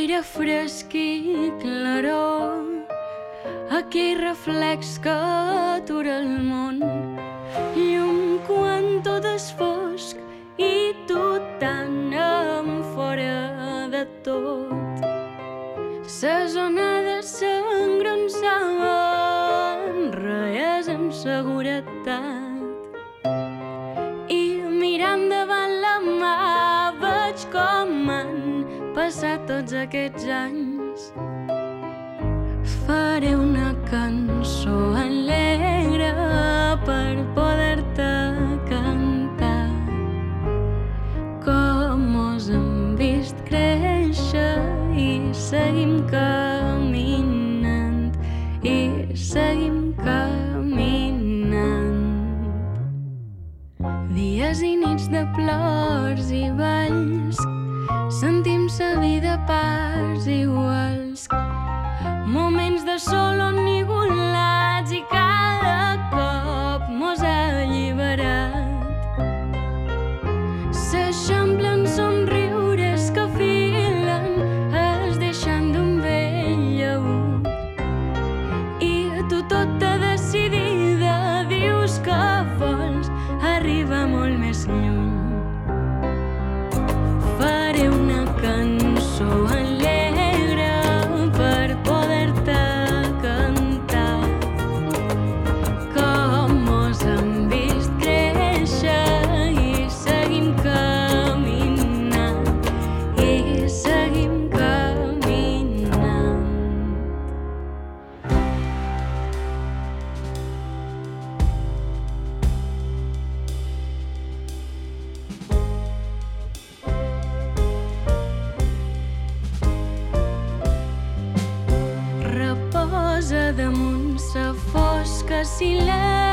aire fresc i claror, aquell reflex que atura el món, llum quan tot és fosc i tu tan enfora de tot. Ses onades s'engronsaven, reies amb seguretat, i mirant davant la mà veig com han passat tots aquests anys. Faré una cançó alegre per poder-te cantar, com mos hem vist créixer i seguim caminant, i seguim caminant. Dies i nits de plors i balls, sentim sa vida a parts iguals, moments de sol onnigulats i cada cop mos ha alliberat. S'eixamplen somriures que filen, es deixant d'un vell llaüt, i tu tota decidida dius que vols arribar molt més lluny. Faré una cançó alegre per poder-te cantar, com mos hem vist créixer i seguim caminant, i seguim caminant. Reposa damunt sa fosca silència